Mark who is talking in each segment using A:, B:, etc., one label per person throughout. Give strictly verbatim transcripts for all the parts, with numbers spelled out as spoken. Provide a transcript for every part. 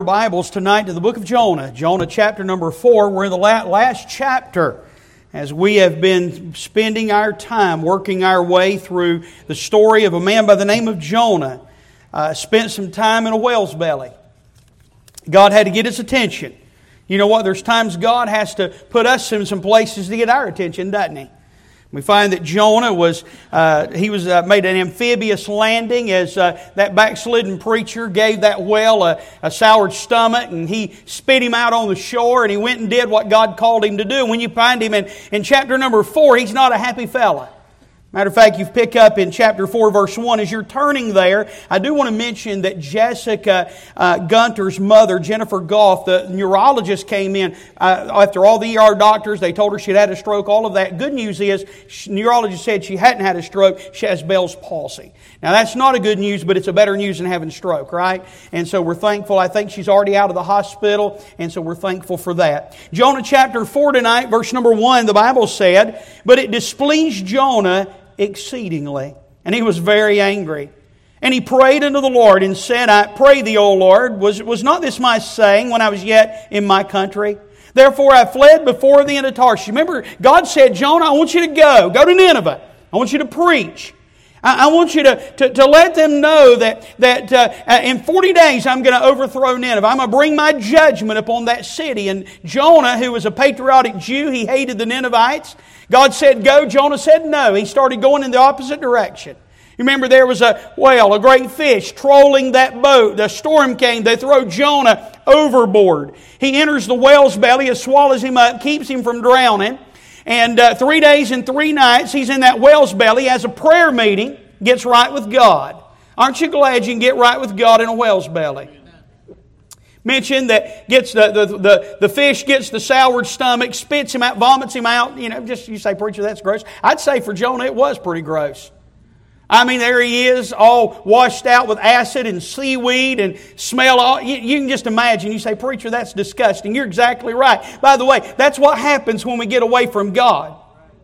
A: Bibles tonight to the book of Jonah. Jonah chapter number four. We're in the last chapter as we have been spending our time working our way through the story of a man by the name of Jonah. Uh, spent some time in a whale's belly. God had to get his attention. You know what? There's times God has to put us in some places to get our attention, doesn't He? We find that Jonah was, uh, he was uh, made an amphibious landing as uh, that backslidden preacher gave that whale a, a soured stomach, and he spit him out on the shore, and he went and did what God called him to do. And when you find him in, in chapter number four, he's not a happy fella. Matter of fact, you pick up in chapter four, verse one. As you're turning there, I do want to mention that Jessica uh, Gunter's mother, Jennifer Goff, the neurologist, came in uh, after all the E R doctors. They told her she'd had a stroke, all of that. Good news is, she, neurologist said she hadn't had a stroke. She has Bell's palsy. Now, that's not a good news, but it's a better news than having a stroke, right? And so we're thankful. I think she's already out of the hospital, and so we're thankful for that. Jonah chapter four tonight, verse number one, the Bible said, "But it displeased Jonah exceedingly, and he was very angry. And he prayed unto the Lord and said, I pray thee, O Lord, was, was not this my saying when I was yet in my country? Therefore I fled before thee into Tarshish." Remember, God said, Jonah, I want you to go. Go to Nineveh. I want you to preach. I, I want you to, to, to let them know that, that uh, in forty days I'm going to overthrow Nineveh. I'm going to bring my judgment upon that city. And Jonah, who was a patriotic Jew, he hated the Ninevites. God said go. Jonah said no. He started going in the opposite direction. You remember there was a whale, a great fish, trolling that boat. The storm came. They throw Jonah overboard. He enters the whale's belly. It swallows him up, keeps him from drowning. And uh, three days and three nights he's in that whale's belly, has a prayer meeting, gets right with God. Aren't you glad you can get right with God in a whale's belly? Mentioned that gets the, the, the, the fish gets the soured stomach, spits him out, vomits him out. You know, just you say, preacher, that's gross. I'd say for Jonah it was pretty gross. I mean, there he is, all washed out with acid and seaweed and smell. All, you, you can just imagine. You say, preacher, that's disgusting. You're exactly right. By the way, that's what happens when we get away from God.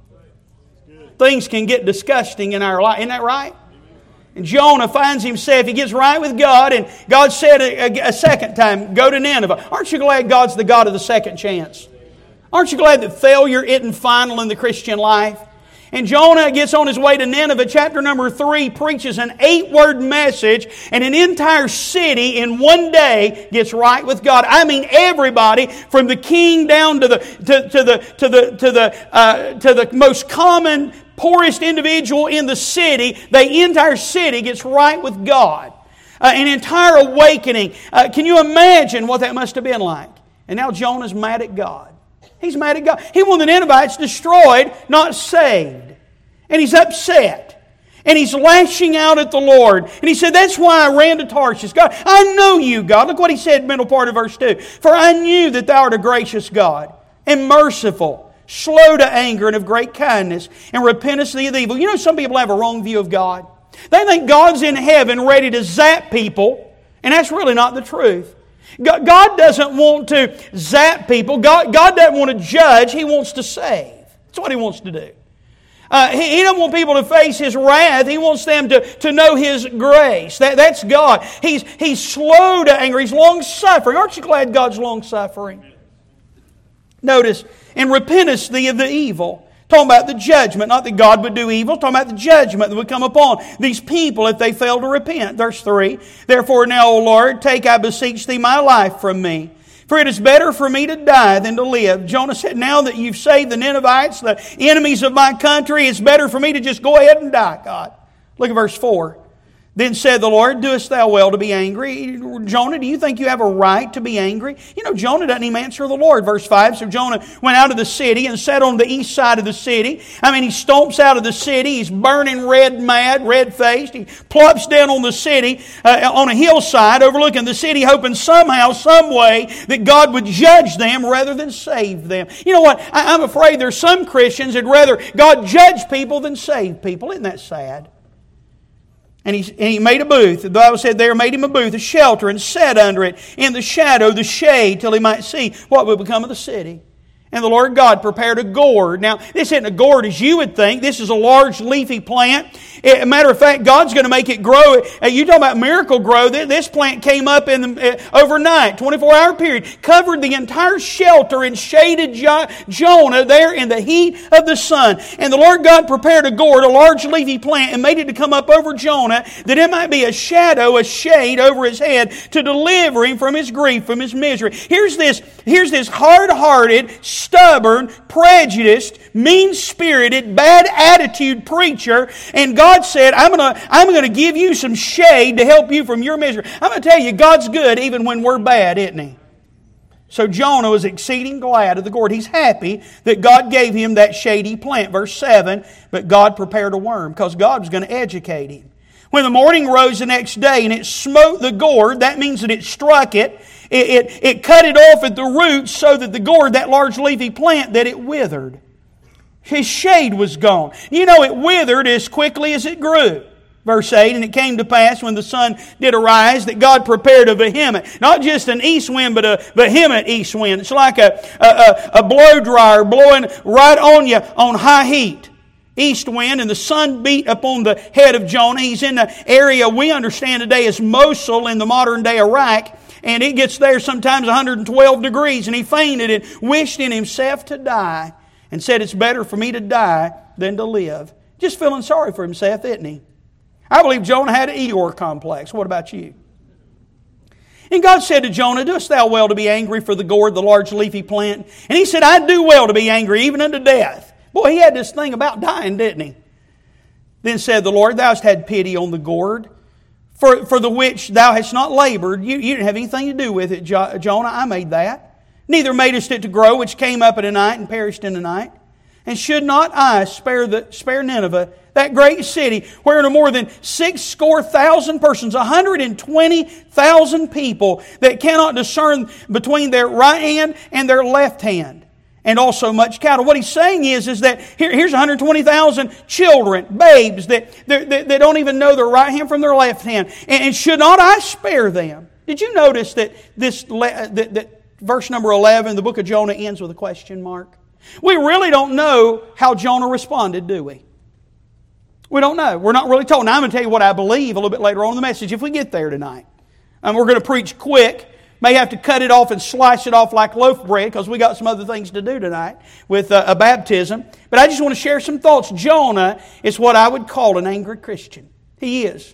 A: Things can get disgusting in our life. Isn't that right? And Jonah finds himself, he gets right with God, and God said a, a, a second time, go to Nineveh. Aren't you glad God's the God of the second chance? Aren't you glad that failure isn't final in the Christian life? And Jonah gets on his way to Nineveh. Chapter number three preaches an eight-word message, and an entire city in one day gets right with God. I mean, everybody from the king down to the to, to the to the to the uh, to the most common, poorest individual in the city. The entire city gets right with God. Uh, an entire awakening. Uh, can you imagine what that must have been like? And now Jonah's mad at God. He's mad at God. He wanted the Ninevites destroyed, not saved. And he's upset. And he's lashing out at the Lord. And he said, that's why I ran to Tarshish. God, I know you, God. Look what he said, middle part of verse two. For I knew that thou art a gracious God, and merciful, slow to anger, and of great kindness, and repentest thee of evil. You know, some people have a wrong view of God. They think God's in heaven ready to zap people, and that's really not the truth. God doesn't want to zap people. God, God doesn't want to judge. He wants to save. That's what He wants to do. Uh, he, he doesn't want people to face His wrath. He wants them to, to know His grace. That, that's God. He's, he's slow to anger. He's long-suffering. Aren't you glad God's long-suffering? Notice, and repentest thee of the evil. Talking about the judgment, not that God would do evil. Talking about the judgment that would come upon these people if they fail to repent. Verse three, therefore now, O Lord, take, I beseech Thee, my life from me. For it is better for me to die than to live. Jonah said, now that you've saved the Ninevites, the enemies of my country, it's better for me to just go ahead and die, God. Look at verse four. Then said the Lord, doest thou well to be angry? Jonah, do you think you have a right to be angry? You know, Jonah doesn't even answer the Lord. Verse five, so Jonah went out of the city and sat on the east side of the city. I mean, he stomps out of the city. He's burning red mad, red-faced. He plops down on the city, uh, on a hillside overlooking the city, hoping somehow, some way, that God would judge them rather than save them. You know what? I, I'm afraid there's some Christians that'd rather God judge people than save people. Isn't that sad? And he, and he made a booth. The Bible said there made him a booth, a shelter, and sat under it in the shadow, the shade, till he might see what would become of the city. and the Lord God prepared a gourd. Now, this isn't a gourd as you would think. This is a large leafy plant. As a matter of fact, God's going to make it grow. You talk about miracle grow. This plant came up in the, uh, overnight, twenty-four hour period, covered the entire shelter and shaded jo- Jonah there in the heat of the sun. And the Lord God prepared a gourd, a large leafy plant, and made it to come up over Jonah, that it might be a shadow, a shade over his head to deliver him from his grief, from his misery. Here's this, here's this hard-hearted, stubborn, prejudiced, mean-spirited, bad attitude preacher, and God said, I'm going to I'm going to give you some shade to help you from your misery. I'm going to tell you, God's good even when we're bad, isn't He? So Jonah was exceeding glad of the gourd. He's happy that God gave him that shady plant. Verse seven, but God prepared a worm, because God was going to educate him. When the morning rose the next day and it smote the gourd, that means that it struck it, it, it, it cut it off at the roots so that the gourd, that large leafy plant, that it withered. His shade was gone. You know, it withered as quickly as it grew. Verse eight, and it came to pass when the sun did arise that God prepared a vehement, not just an east wind, but a vehement east wind. It's like a, a, a, a blow dryer blowing right on you on high heat. East wind, and the sun beat upon the head of Jonah. He's in the area we understand today as Mosul in the modern day Iraq, and it gets there sometimes one hundred twelve degrees, and he fainted and wished in himself to die, and said, it's better for me to die than to live. Just feeling sorry for himself, isn't he? I believe Jonah had an Eeyore complex. What about you? And God said to Jonah, doest thou well to be angry for the gourd, the large leafy plant? And he said, I do well to be angry, even unto death. Boy, he had this thing about dying, didn't he? Then said the Lord, thou hast had pity on the gourd, for, for the which thou hast not labored. You, you didn't have anything to do with it, jo- Jonah. I made that. Neither madest it to grow, which came up in a night and perished in a night. And should not I spare the spare Nineveh, that great city, wherein are more than six score thousand persons, one hundred and twenty thousand people that cannot discern between their right hand and their left hand, and also much cattle. What he's saying is, is that here, here's one hundred twenty thousand children, babes, that, that, that don't even know their right hand from their left hand. And, and should not I spare them? Did you notice that this that, that verse number eleven, the book of Jonah, ends with a question mark? We really don't know how Jonah responded, do we? We don't know. We're not really told. Now I'm going to tell you what I believe a little bit later on in the message if we get there tonight. And we're going to preach quick. May have to cut it off and slice it off like loaf bread because we got some other things to do tonight with a, a baptism. But I just want to share some thoughts. Jonah is what I would call an angry Christian. He is.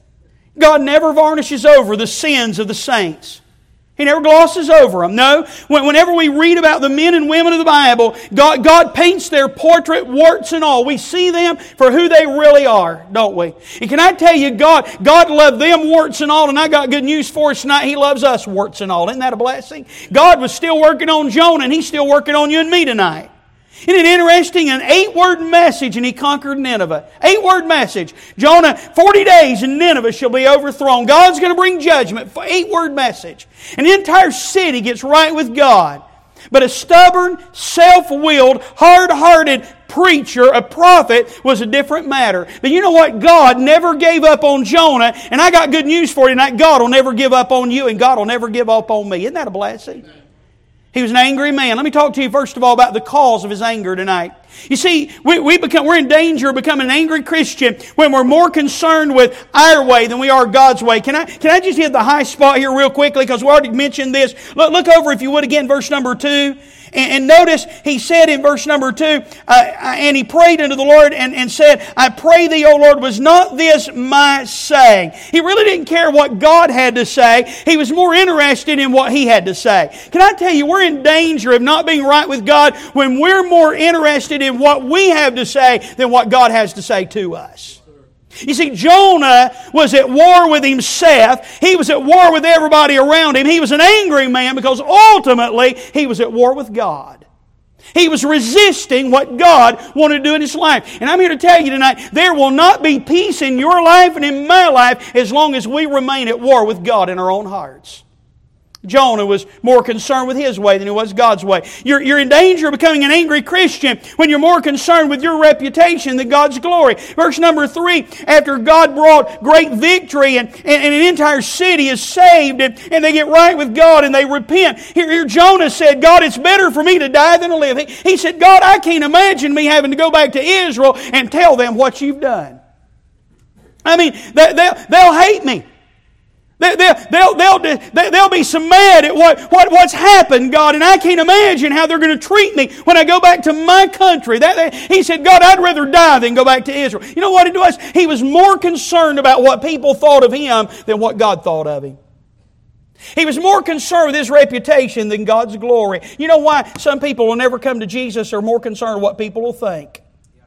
A: God never varnishes over the sins of the saints. He never glosses over them. No, whenever we read about the men and women of the Bible, God, God paints their portrait, warts and all. We see them for who they really are, don't we? And can I tell you, God, God loved them warts and all, and I got good news for us tonight. He loves us warts and all. Isn't that a blessing? God was still working on Jonah, and He's still working on you and me tonight. Isn't it interesting? An eight-word message, and he conquered Nineveh. Eight-word message. Jonah, forty days and Nineveh shall be overthrown. God's going to bring judgment. Eight-word message. And the entire city gets right with God. But a stubborn, self-willed, hard-hearted preacher, a prophet, was a different matter. But you know what? God never gave up on Jonah. And I got good news for you tonight. God will never give up on you, and God will never give up on me. Isn't that a blessing? He was an angry man. Let me talk to you first of all about the cause of his anger tonight. You see, we, we become, we're in danger of becoming an angry Christian when we're more concerned with our way than we are God's way. Can I, can I just hit the high spot here real quickly because we already mentioned this. Look, look over, if you would, again, verse number two. And, and notice, he said in verse number two, uh, and he prayed unto the Lord and, and said, I pray thee, O Lord, was not this my saying? He really didn't care what God had to say. He was more interested in what he had to say. Can I tell you, we're in danger of not being right with God when we're more interested in what we have to say than what God has to say to us. You see, Jonah was at war with himself. He was at war with everybody around him. He was an angry man because ultimately he was at war with God. He was resisting what God wanted to do in his life. And I'm here to tell you tonight, there will not be peace in your life and in my life as long as we remain at war with God in our own hearts. Jonah was more concerned with his way than he was God's way. You're, you're in danger of becoming an angry Christian when you're more concerned with your reputation than God's glory. Verse number three, after God brought great victory and, and, and an entire city is saved and, and they get right with God and they repent. Here, here Jonah said, God, it's better for me to die than to live. He, he said, God, I can't imagine me having to go back to Israel and tell them what you've done. I mean, they, they'll, they'll hate me. They'll, they'll, they'll, they'll be so mad at what, what, what's happened, God, and I can't imagine how they're going to treat me when I go back to my country. That, that, he said, God, I'd rather die than go back to Israel. You know what it was? He was more concerned about what people thought of him than what God thought of him. He was more concerned with his reputation than God's glory. You know why some people will never come to Jesus or are more concerned with what people will think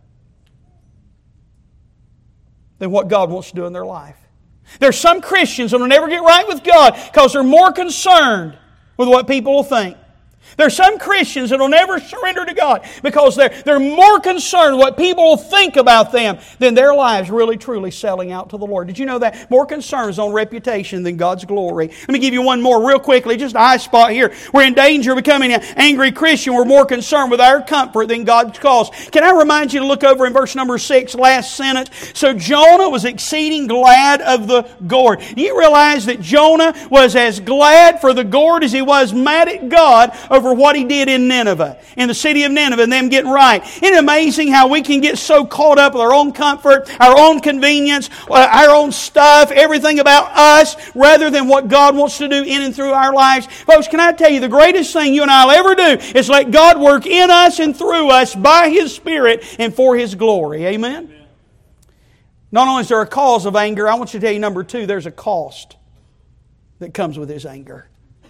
A: than what God wants to do in their life. There's some Christians that will never get right with God because they're more concerned with what people will think. There's some Christians that will never surrender to God because they're, they're more concerned what people will think about them than their lives really truly selling out to the Lord. Did you know that? More concerns on reputation than God's glory. Let me give you one more real quickly, just an eye spot here. We're in danger of becoming an angry Christian. We're more concerned with our comfort than God's cause. Can I remind you to look over in verse number six, last sentence? So Jonah was exceeding glad of the gourd. Do you realize that Jonah was as glad for the gourd as he was mad at God over what he did in Nineveh, in the city of Nineveh, and them getting right? Isn't it amazing how we can get so caught up with our own comfort, our own convenience, our own stuff, everything about us, rather than what God wants to do in and through our lives? Folks, can I tell you, the greatest thing you and I will ever do is let God work in us and through us by His Spirit and for His glory. Amen? Amen. Not only is there a cause of anger, I want you to tell you, number two, there's a cost that comes with His anger.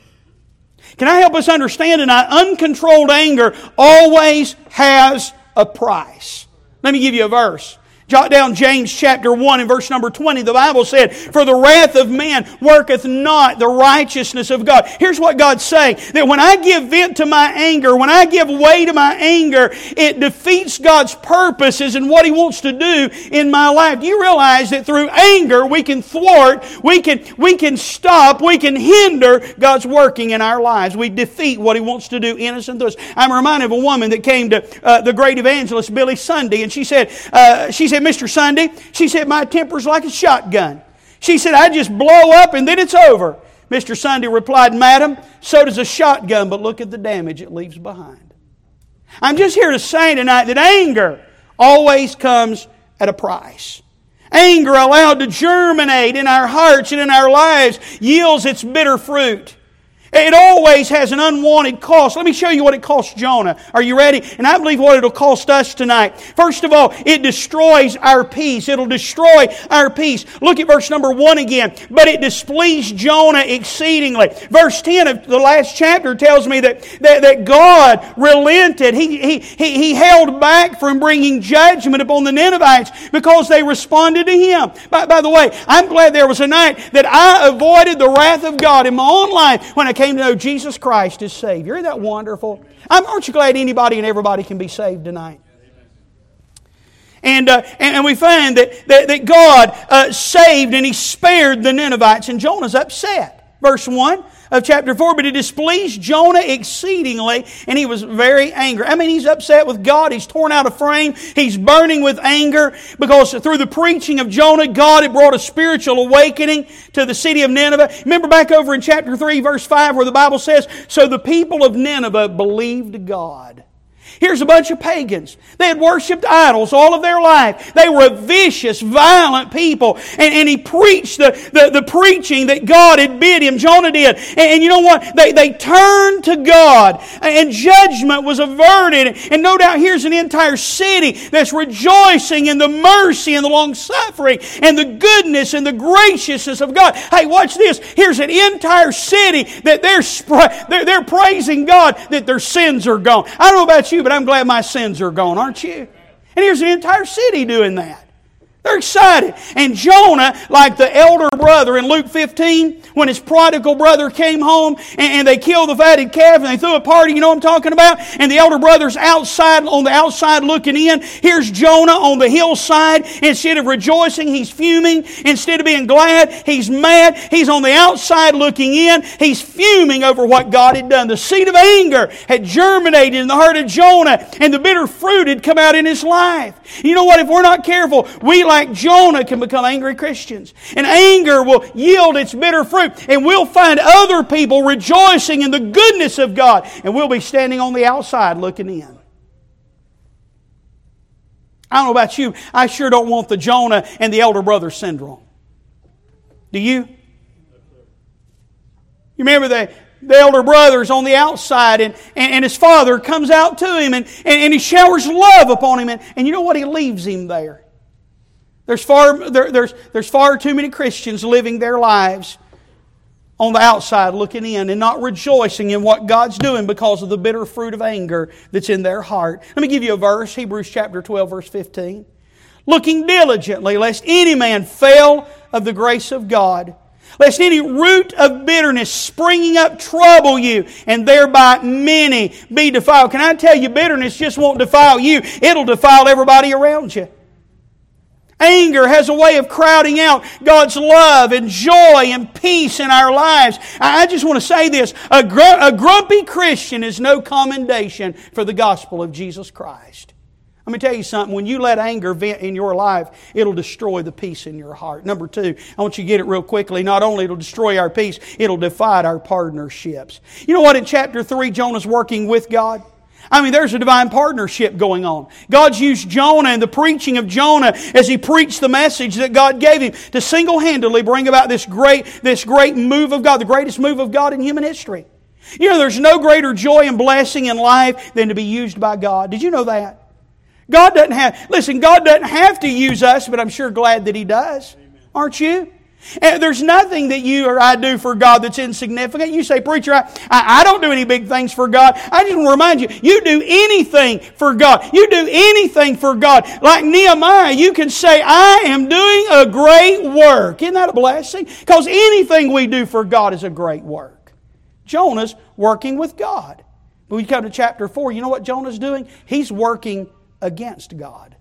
A: Can I help us understand tonight? Uncontrolled anger always has a price. Let me give you a verse. Jot down James chapter one and verse number twenty. The Bible said, "For the wrath of man worketh not the righteousness of God." Here's what God's saying. That when I give vent to my anger, when I give way to my anger, it defeats God's purposes and what He wants to do in my life. Do you realize that through anger we can thwart, we can, we can stop, we can hinder God's working in our lives. We defeat what He wants to do in us and through us. I'm reminded of a woman that came to uh, the great evangelist Billy Sunday, and she said, uh, she said, "Mister Sunday," she said, "my temper's like a shotgun." She said, "I just blow up and then it's over." Mister Sunday replied, "Madam, so does a shotgun, but look at the damage it leaves behind." I'm just here to say tonight that anger always comes at a price. Anger allowed to germinate in our hearts and in our lives yields its bitter fruit. It always has an unwanted cost. Let me show you what it cost Jonah. Are you ready? And I believe what it'll cost us tonight. First of all, it destroys our peace. It'll destroy our peace. Look at verse number one again. "But it displeased Jonah exceedingly." Verse ten of the last chapter tells me that, that, that God relented. He, he, he, he held back from bringing judgment upon the Ninevites because they responded to Him. By, by the way, I'm glad there was a night that I avoided the wrath of God in my own life when I came to know Jesus Christ as Savior. Isn't that wonderful? I'm, aren't you glad anybody and everybody can be saved tonight? And, uh, and and we find that, that, that God uh, saved and He spared the Ninevites, and Jonah's upset. Verse one of chapter four, "But it displeased Jonah exceedingly, and he was very angry." I mean, he's upset with God. He's torn out of frame. He's burning with anger because through the preaching of Jonah, God had brought a spiritual awakening to the city of Nineveh. Remember back over in chapter three, verse five, where the Bible says, "So the people of Nineveh believed God." Here's a bunch of pagans. They had worshipped idols all of their life. They were a vicious, violent people. And, and he preached the, the, the preaching that God had bid him. Jonah did. And, and you know what? They, they turned to God. And judgment was averted. And no doubt here's an entire city that's rejoicing in the mercy and the long-suffering and the goodness and the graciousness of God. Hey, watch this. Here's an entire city that they're, they're, they're praising God that their sins are gone. I don't know about you, but I'm glad my sins are gone, aren't you? And here's an entire city doing that. They're excited. And Jonah, like the elder brother in Luke fifteen, when his prodigal brother came home and, and they killed the fatted calf and they threw a party, you know what I'm talking about? And the elder brother's outside, on the outside looking in. Here's Jonah on the hillside. Instead of rejoicing, he's fuming. Instead of being glad, he's mad. He's on the outside looking in. He's fuming over what God had done. The seed of anger had germinated in the heart of Jonah, and the bitter fruit had come out in his life. You know what? If we're not careful, we, like Jonah, can become angry Christians. And anger will yield its bitter fruit. And we'll find other people rejoicing in the goodness of God. And we'll be standing on the outside looking in. I don't know about you. I sure don't want the Jonah and the elder brother syndrome. Do you? You remember the, the elder brother's on the outside and, and, and his father comes out to him and, and, and he showers love upon him. And, and you know what? He leaves him there. There's far, there, there's, there's far too many Christians living their lives on the outside looking in and not rejoicing in what God's doing because of the bitter fruit of anger that's in their heart. Let me give you a verse, Hebrews chapter twelve, verse fifteen. Looking diligently, lest any man fail of the grace of God, lest any root of bitterness springing up trouble you, and thereby many be defiled. Can I tell you, bitterness just won't defile you. It'll defile everybody around you. Anger has a way of crowding out God's love and joy and peace in our lives. I just want to say this. A, gr- a grumpy Christian is no commendation for the gospel of Jesus Christ. Let me tell you something. When you let anger vent in your life, it'll destroy the peace in your heart. Number two, I want you to get it real quickly. Not only it'll destroy our peace, it'll divide our partnerships. You know what? In chapter three, Jonah's working with God. I mean, there's a divine partnership going on. God's used Jonah and the preaching of Jonah as he preached the message that God gave him to single-handedly bring about this great, this great move of God, the greatest move of God in human history. You know, there's no greater joy and blessing in life than to be used by God. Did you know that? God doesn't have, listen, God doesn't have to use us, but I'm sure glad that He does. Amen. Aren't you? And there's nothing that you or I do for God that's insignificant. You say, preacher, I, I, I don't do any big things for God. I just want to remind you, you do anything for God. You do anything for God. Like Nehemiah, you can say, I am doing a great work. Isn't that a blessing? Because anything we do for God is a great work. Jonah's working with God. When we come to chapter four, you know what Jonah's doing? He's working against God.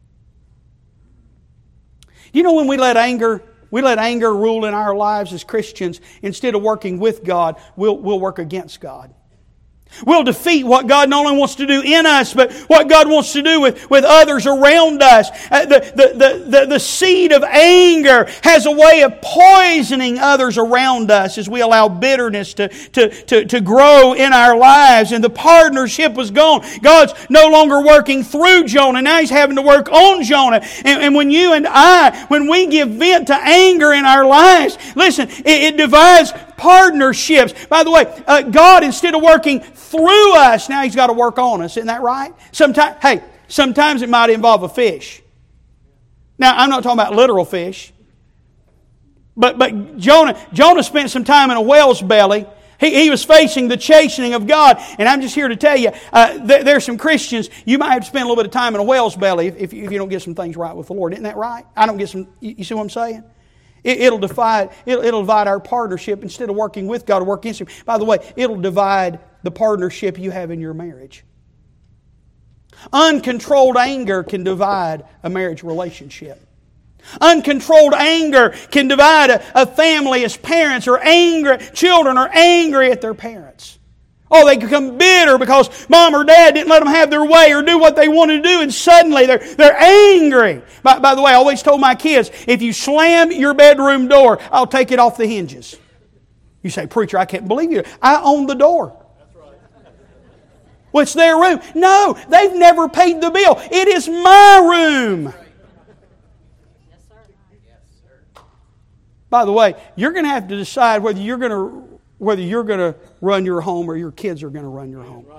A: You know, when we let anger We let anger rule in our lives as Christians, instead of working with God, we'll, we'll work against God. We'll defeat what God not only wants to do in us, but what God wants to do with, with others around us. Uh, the, the, the, the, the seed of anger has a way of poisoning others around us as we allow bitterness to, to, to, to grow in our lives. And the partnership was gone. God's no longer working through Jonah. Now He's having to work on Jonah. And, and when you and I, when we give vent to anger in our lives, listen, it, it divides partnerships. By the way, uh, God, instead of working through us, now He's got to work on us. Isn't that right? Sometimes, hey, sometimes it might involve a fish. Now, I'm not talking about literal fish. But but Jonah, Jonah spent some time in a whale's belly. He, he was facing the chastening of God. And I'm just here to tell you, uh, th- there's some Christians, you might have to spend a little bit of time in a whale's belly if, if, you, if you don't get some things right with the Lord. Isn't that right? I don't get some, you, you see what I'm saying? It'll divide, it'll, it'll divide our partnership. Instead of working with God, to work against Him. By the way, it'll divide the partnership you have in your marriage. Uncontrolled anger can divide a marriage relationship. Uncontrolled anger can divide a, a family as parents are angry, children are angry at their parents. Oh, they become bitter because mom or dad didn't let them have their way or do what they wanted to do, and suddenly they're, they're angry. By, by the way, I always told my kids, if you slam your bedroom door, I'll take it off the hinges. You say, preacher, I can't believe you. I own the door. Well, it's their room. No, they've never paid the bill. It is my room. By the way, you're going to have to decide whether you're going to whether you're going to run your home or your kids are going to run your home.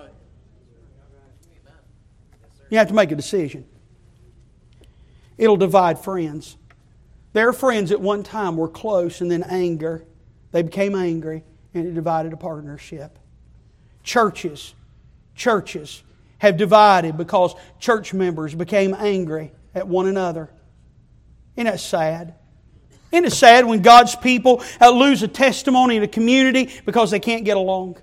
A: You have to make a decision. It'll divide friends. Their friends at one time were close, and then anger. They became angry, and it divided a partnership. Churches, churches have divided because church members became angry at one another. Isn't that sad? Isn't it sad when God's people uh, lose a testimony in a community because they can't get along?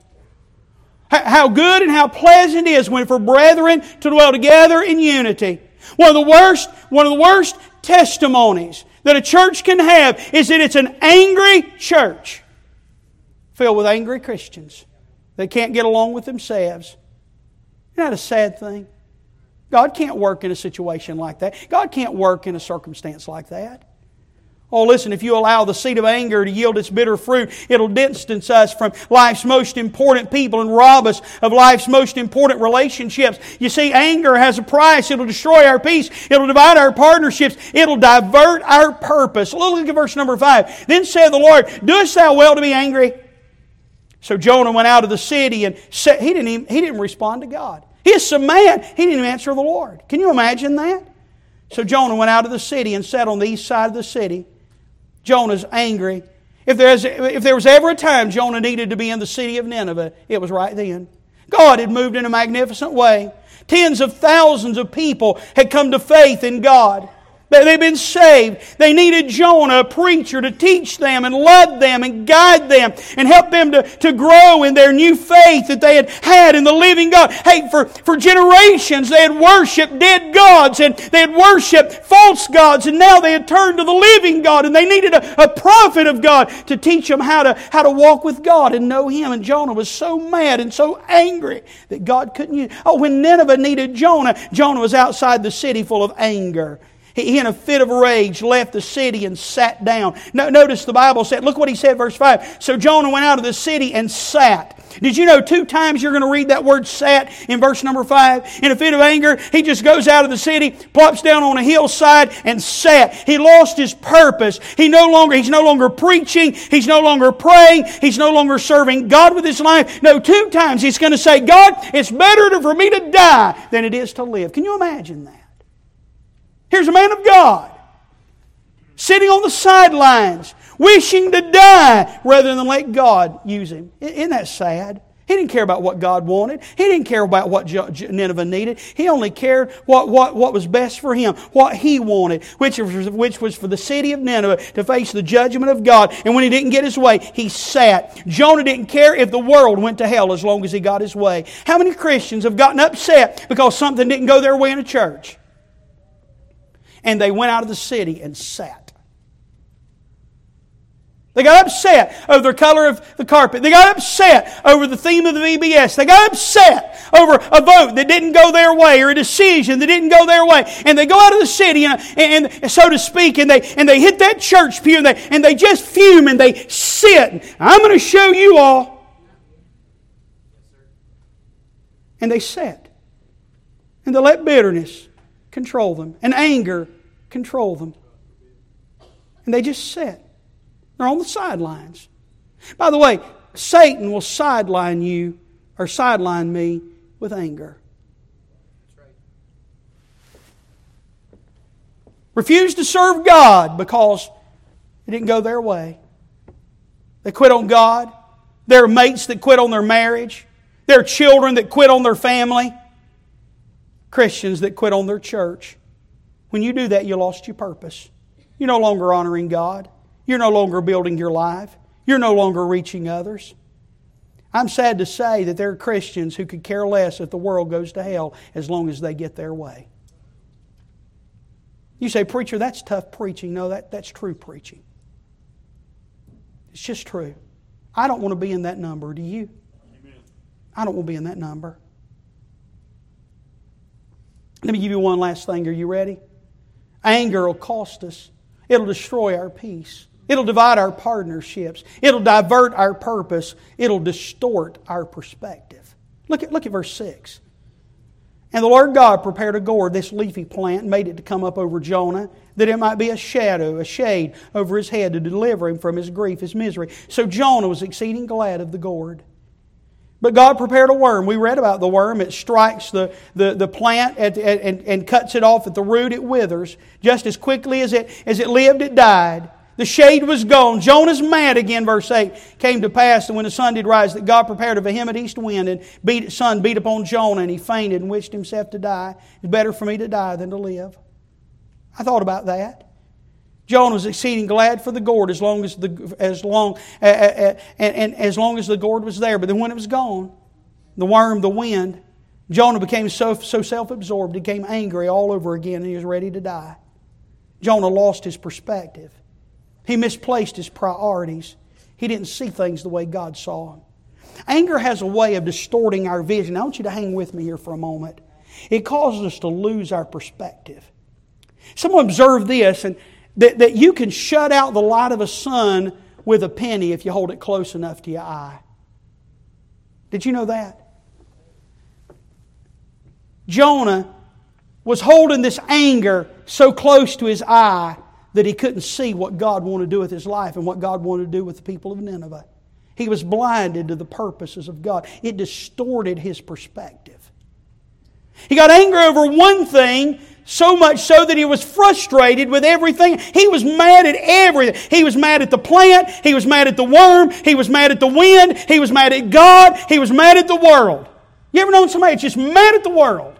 A: How good and how pleasant it is when for brethren to dwell together in unity. One of the worst, one of the worst testimonies that a church can have is that it's an angry church filled with angry Christians that can't get along with themselves. Isn't that a sad thing? God can't work in a situation like that. God can't work in a circumstance like that. Oh, listen, if you allow the seed of anger to yield its bitter fruit, it'll distance us from life's most important people and rob us of life's most important relationships. You see, anger has a price. It'll destroy our peace. It'll divide our partnerships. It'll divert our purpose. Look at verse number five. Then said the Lord, doest thou well to be angry? So Jonah went out of the city and said, he didn't even, he didn't respond to God. He is so mad, he didn't even answer the Lord. Can you imagine that? So Jonah went out of the city and sat on the east side of the city. Jonah's angry. If, there's, if there was ever a time Jonah needed to be in the city of Nineveh, it was right then. God had moved in a magnificent way. Tens of thousands of people had come to faith in God. They've been saved. They needed Jonah, a preacher, to teach them and love them and guide them and help them to, to grow in their new faith that they had had in the living God. Hey, for, for generations they had worshipped dead gods and they had worshipped false gods, and now they had turned to the living God, and they needed a, a prophet of God to teach them how to, how to walk with God and know Him. And Jonah was so mad and so angry that God couldn't use. Oh, when Nineveh needed Jonah, Jonah was outside the city full of anger. He, in a fit of rage, left the city and sat down. No, notice the Bible said, look what he said, verse five. So Jonah went out of the city and sat. Did you know two times you're going to read that word sat in verse number five? In a fit of anger, he just goes out of the city, plops down on a hillside and sat. He lost his purpose. He no longer, he's no longer preaching. He's no longer praying. He's no longer serving God with his life. No, two times he's going to say, God, it's better for me to die than it is to live. Can you imagine that? Here's a man of God sitting on the sidelines, wishing to die rather than let God use him. Isn't that sad? He didn't care about what God wanted. He didn't care about what Nineveh needed. He only cared what, what, what was best for him, what he wanted, which was, which was for the city of Nineveh to face the judgment of God. And when he didn't get his way, he sat. Jonah didn't care if the world went to hell as long as he got his way. How many Christians have gotten upset because something didn't go their way in a church? And they went out of the city and sat. They got upset over the color of the carpet. They got upset over the theme of the V B S. They got upset over a vote that didn't go their way or a decision that didn't go their way. And they go out of the city, and, and, and so to speak, and they and they hit that church pew, and they, and they just fume and they sit. I'm going to show you all. And they sat. And they let bitterness control them, and anger control them. And they just sit. They're on the sidelines. By the way, Satan will sideline you or sideline me with anger. That's right. Refuse to serve God because it didn't go their way. They quit on God. There are mates that quit on their marriage. There are children that quit on their family. Christians that quit on their church. When you do that, you lost your purpose. You're no longer honoring God. You're no longer building your life. You're no longer reaching others. I'm sad to say that there are Christians who could care less if the world goes to hell as long as they get their way. You say, preacher, that's tough preaching. No, that, that's true preaching. It's just true. I don't want to be in that number. Do you? Amen. I don't want to be in that number. Let me give you one last thing. Are you ready? Anger will cost us. It'll destroy our peace. It'll divide our partnerships. It'll divert our purpose. It'll distort our perspective. Look at, look at verse six. And the Lord God prepared a gourd, this leafy plant, and made it to come up over Jonah, that it might be a shadow, a shade over his head to deliver him from his grief, his misery. So Jonah was exceeding glad of the gourd. But God prepared a worm. We read about the worm. It strikes the, the, the plant at, at, and, and cuts it off at the root. It withers. Just as quickly as it, as it lived, it died. The shade was gone. Jonah's mad again, verse eight. Came to pass, and when the sun did rise, that God prepared a vehement east wind, and beat, sun beat upon Jonah, and he fainted and wished himself to die. It's better for me to die than to live. I thought about that. Jonah was exceeding glad for the gourd as long as the as long uh, uh, and, and as long as the gourd was there. But then when it was gone, the worm, the wind, Jonah became so so self-absorbed, he became angry all over again, and he was ready to die. Jonah lost his perspective. He misplaced his priorities. He didn't see things the way God saw them. Anger has a way of distorting our vision. I want you to hang with me here for a moment. It causes us to lose our perspective. Someone observed this, and that, that you can shut out the light of a sun with a penny if you hold it close enough to your eye. Did you know that? Jonah was holding this anger so close to his eye that he couldn't see what God wanted to do with his life and what God wanted to do with the people of Nineveh. He was blinded to the purposes of God. It distorted his perspective. He got angry over one thing, so much so that he was frustrated with everything. He was mad at everything. He was mad at the plant. He was mad at the worm. He was mad at the wind. He was mad at God. He was mad at the world. You ever known somebody that's just mad at the world?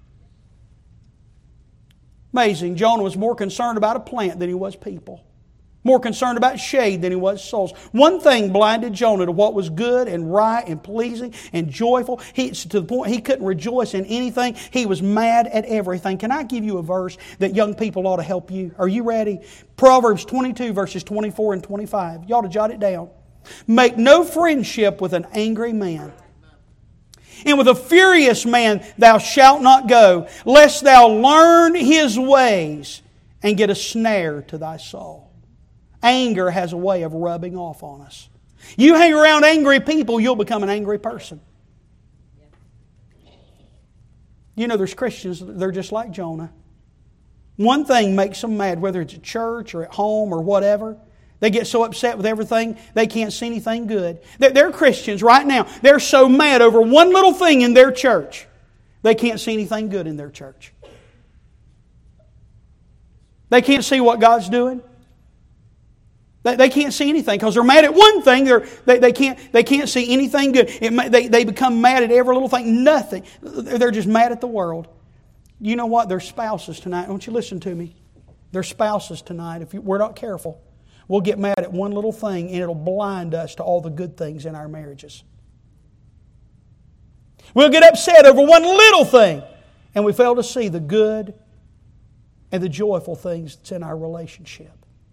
A: Amazing. Jonah was more concerned about a plant than he was people. More concerned about shade than he was souls. One thing blinded Jonah to what was good and right and pleasing and joyful. He, to the point he couldn't rejoice in anything. He was mad at everything. Can I give you a verse that young people ought to help you? Are you ready? Proverbs twenty-two, verses twenty-four and twenty-five. You ought to jot it down. Make no friendship with an angry man. And with a furious man thou shalt not go, lest thou learn his ways and get a snare to thy soul. Anger has a way of rubbing off on us. You hang around angry people, you'll become an angry person. You know, there's Christians, they're just like Jonah. One thing makes them mad, whether it's at church or at home or whatever. They get so upset with everything, they can't see anything good. They're, they're Christians right now. They're so mad over one little thing in their church, they can't see anything good in their church. They can't see what God's doing. They, they can't see anything because they're mad at one thing. They're, they, they, can't, they can't see anything good. It, they, they become mad at every little thing. Nothing. They're just mad at the world. You know what? Their spouses tonight. Don't you listen to me? Their spouses tonight, if you, we're not careful, we'll get mad at one little thing and it'll blind us to all the good things in our marriages. We'll get upset over one little thing and we fail to see the good and the joyful things that's in our relationship.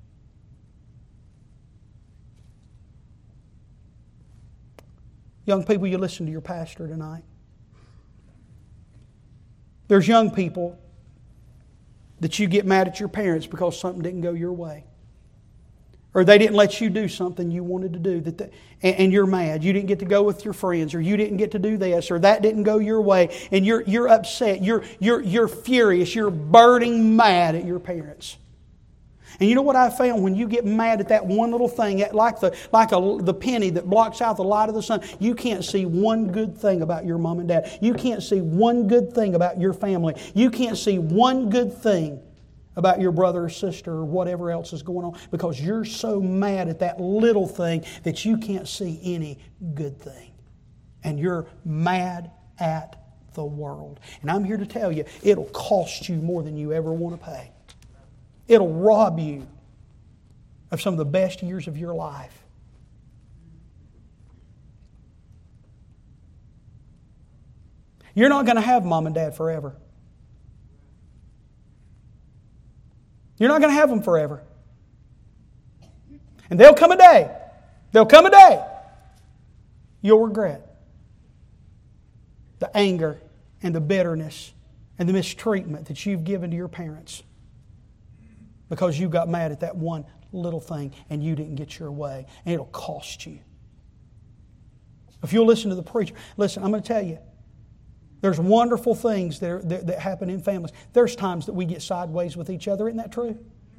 A: Young people, you listen to your pastor tonight. There's young people that you get mad at your parents because something didn't go your way. Or they didn't let you do something you wanted to do, that the, and, and you're mad. You didn't get to go with your friends, or you didn't get to do this, or that didn't go your way, and you're you're upset. You're you're you're furious. You're burning mad at your parents. And you know what I found? When you get mad at that one little thing, like the like a, the penny that blocks out the light of the sun, you can't see one good thing about your mom and dad. You can't see one good thing about your family. You can't see one good thing about your brother or sister or whatever else is going on, because you're so mad at that little thing that you can't see any good thing. And you're mad at the world. And I'm here to tell you, it'll cost you more than you ever want to pay. It'll rob you of some of the best years of your life. You're not going to have mom and dad forever. You're not going to have them forever. And there'll come a day, there'll come a day, you'll regret the anger and the bitterness and the mistreatment that you've given to your parents. Because you got mad at that one little thing and you didn't get your way. And it'll cost you. If you'll listen to the preacher, listen, I'm going to tell you, there's wonderful things that, are, that, that happen in families. There's times that we get sideways with each other. Isn't that true?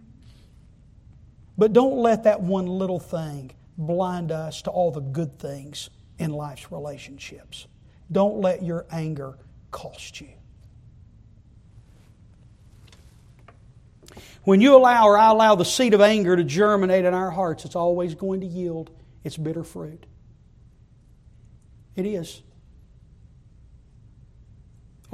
A: But don't let that one little thing blind us to all the good things in life's relationships. Don't let your anger cost you. When you allow, or I allow, the seed of anger to germinate in our hearts, it's always going to yield its bitter fruit. It is.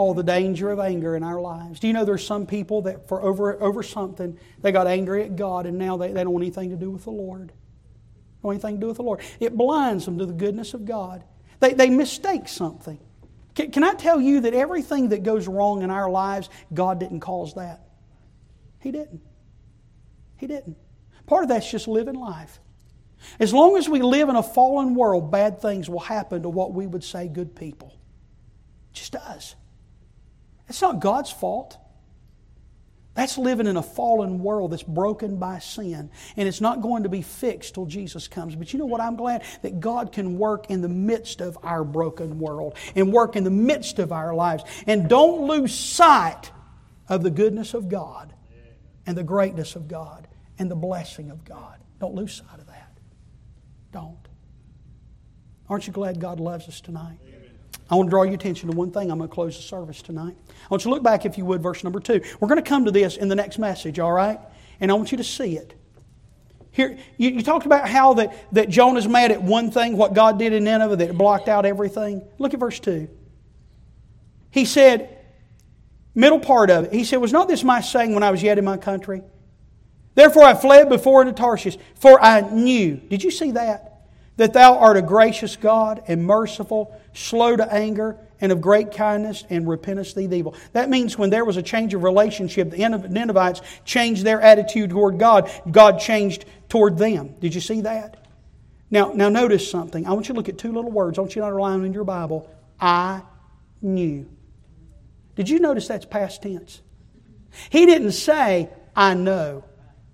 A: Oh, the danger of anger in our lives. Do you know there's some people that for over over something, they got angry at God and now they, they don't want anything to do with the Lord. Don't want anything to do with the Lord. It blinds them to the goodness of God. They, they mistake something. Can, can I tell you that everything that goes wrong in our lives, God didn't cause that? He didn't. He didn't. Part of that's just living life. As long as we live in a fallen world, bad things will happen to what we would say good people. It just does. It's not God's fault. That's living in a fallen world that's broken by sin. And it's not going to be fixed till Jesus comes. But you know what? I'm glad that God can work in the midst of our broken world and work in the midst of our lives. And don't lose sight of the goodness of God and the greatness of God and the blessing of God. Don't lose sight of that. Don't. Aren't you glad God loves us tonight? I want to draw your attention to one thing. I'm going to close the service tonight. I want you to look back, if you would, verse number two. We're going to come to this in the next message, all right? And I want you to see it. Here, you, you talked about how that, that Jonah's mad at one thing, what God did in Nineveh, that it blocked out everything. Look at verse two. He said, middle part of it, he said, was not this my saying when I was yet in my country? Therefore I fled before into Tarshish, for I knew. Did you see that? That thou art a gracious God and merciful, slow to anger, and of great kindness, and repentest thee the evil. That means when there was a change of relationship, the Ninevites changed their attitude toward God. God changed toward them. Did you see that? Now, now notice something. I want you to look at two little words. I want you to underline them in your Bible. I knew. Did you notice that's past tense? He didn't say, I know.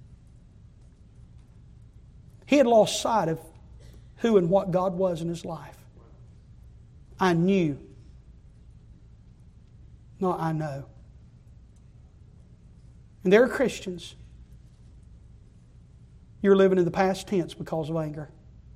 A: He had lost sight of who and what God was in his life. I knew. Not I know. And there are Christians. You're living in the past tense because of anger,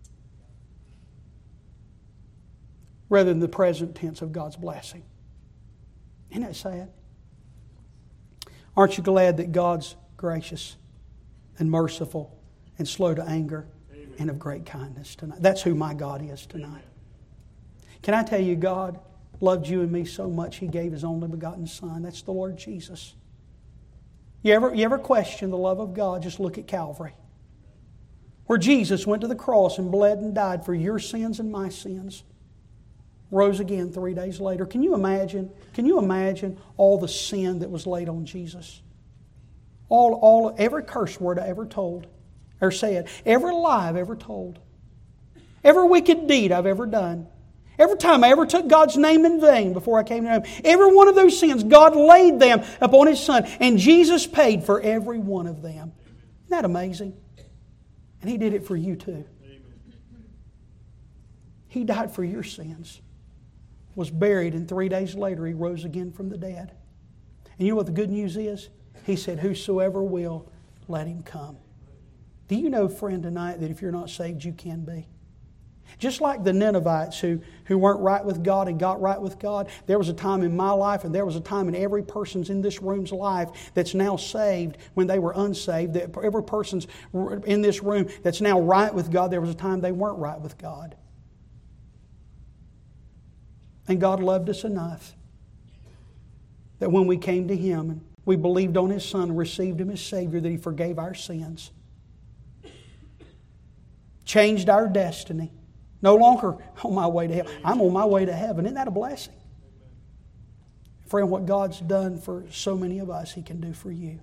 A: rather than the present tense of God's blessing. Isn't that sad? Aren't you glad that God's gracious and merciful and slow to anger and of great kindness tonight? That's who my God is tonight. Can I tell you, God loved you and me so much He gave His only begotten Son. That's the Lord Jesus. You ever, you ever question the love of God? Just look at Calvary, where Jesus went to the cross and bled and died for your sins and my sins. Rose again three days later. Can you imagine? Can you imagine all the sin that was laid on Jesus? All, all, every curse word I ever told or said, every lie I've ever told, every wicked deed I've ever done, every time I ever took God's name in vain before I came to Him, every one of those sins, God laid them upon His Son, and Jesus paid for every one of them. Isn't that amazing? And He did it for you too. He died for your sins, was buried, and three days later He rose again from the dead. And you know what the good news is? He said, whosoever will, let him come. Do you know, friend, tonight that if you're not saved, you can be? Just like the Ninevites who, who weren't right with God and got right with God, there was a time in my life and there was a time in every person's in this room's life that's now saved when they were unsaved. That every person's in this room that's now right with God, there was a time they weren't right with God. And God loved us enough that when we came to Him and we believed on His Son and received Him as Savior, that He forgave our sins. Changed our destiny. No longer on my way to hell. I'm on my way to heaven. Isn't that a blessing? Friend, what God's done for so many of us, He can do for you.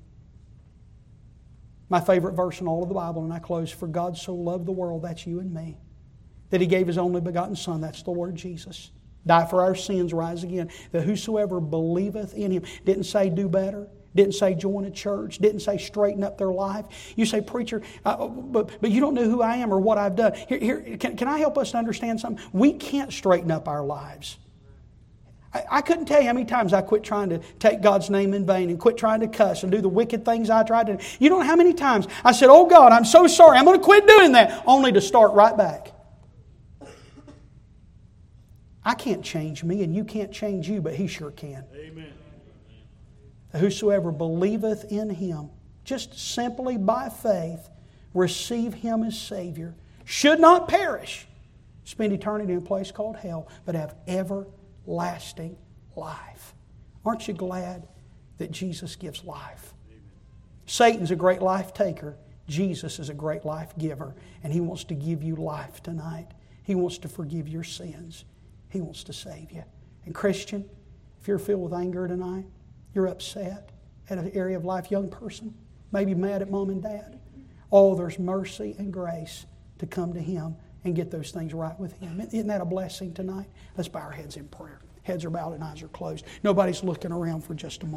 A: My favorite verse in all of the Bible, and I close, for God so loved the world, that's you and me, that He gave His only begotten Son, that's the Lord Jesus. Die for our sins, rise again. That whosoever believeth in Him, didn't say do better. Didn't say join a church. Didn't say straighten up their life. You say, preacher, uh, but, but you don't know who I am or what I've done. Here, here, can, can I help us to understand something? We can't straighten up our lives. I, I couldn't tell you how many times I quit trying to take God's name in vain and quit trying to cuss and do the wicked things I tried to do. You don't know how many times I said, oh God, I'm so sorry. I'm going to quit doing that. Only to start right back. I can't change me and you can't change you, but He sure can. Amen. Whosoever believeth in Him, just simply by faith, receive Him as Savior, should not perish, spend eternity in a place called hell, but have everlasting life. Aren't you glad that Jesus gives life? Satan's a great life taker. Jesus is a great life giver. And He wants to give you life tonight. He wants to forgive your sins. He wants to save you. And Christian, if you're filled with anger tonight, you're upset at an area of life, young person, maybe mad at mom and dad. Oh, there's mercy and grace to come to Him and get those things right with Him. Isn't that a blessing tonight? Let's bow our heads in prayer. Heads are bowed and eyes are closed. Nobody's looking around for just a moment.